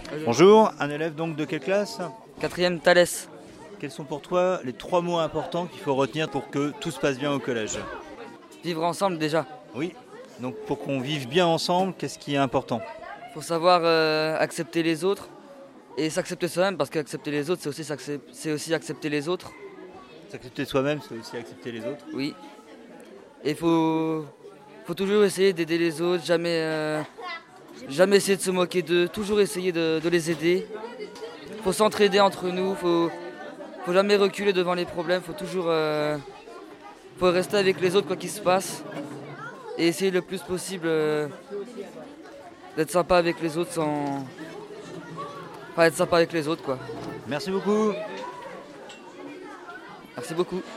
Bonjour, un élève donc de quelle classe? Quatrième, Thalès. Quels sont pour toi les 3 mots importants qu'il faut retenir pour que tout se passe bien au collège? Vivre ensemble déjà. Oui, donc pour qu'on vive bien ensemble, qu'est-ce qui est important? Faut savoir accepter les autres et s'accepter soi-même, parce qu'accepter les autres, c'est aussi accepter les autres. S'accepter soi-même, c'est aussi accepter les autres. Oui. Et faut toujours essayer d'aider les autres, jamais essayer de se moquer d'eux, toujours essayer de les aider. Faut s'entraider entre nous, faut jamais reculer devant les problèmes, faut rester avec les autres quoi qu'il se passe et essayer le plus possible d'être sympa avec les autres être sympa avec les autres quoi. Merci beaucoup. Merci beaucoup.